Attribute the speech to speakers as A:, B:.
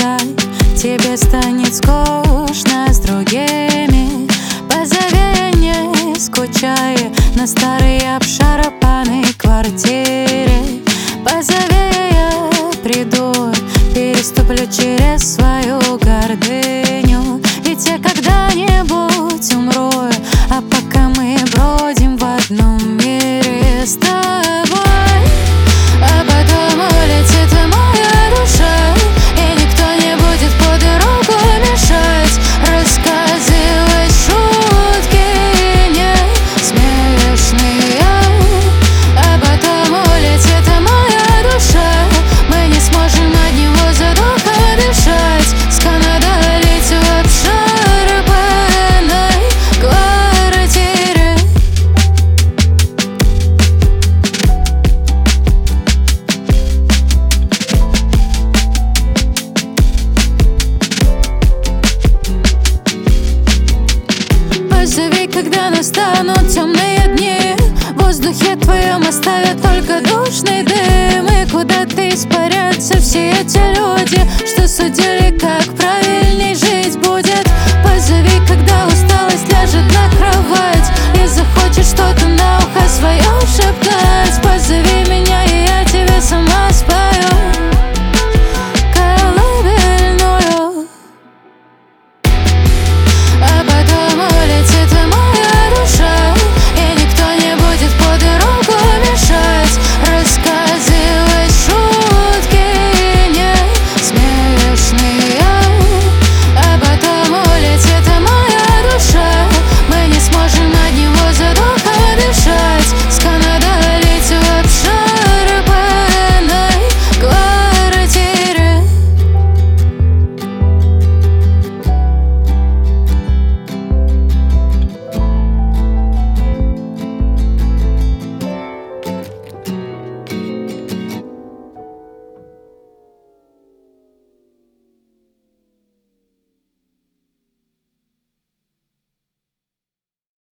A: когда тебе станет скучно с другими. Позови, не скучая, на старой обшарпанной квартире. Позови, я приду, переступлю через свою гордыню. Ведь я когда-нибудь умру, а пока мы бродим в одном мире с тобой. А потом улетит моя душа, и никто не будет по дорогу мешать рассказывать шутки не смешные. А потом улетит моя душа, мы не сможем от него задуха дышать, сканадалить в обшарпанной квартире. Позови, когда настанут темные дни, в воздухе твоем оставят только душный дым. И куда-то испарятся все эти люди, что судили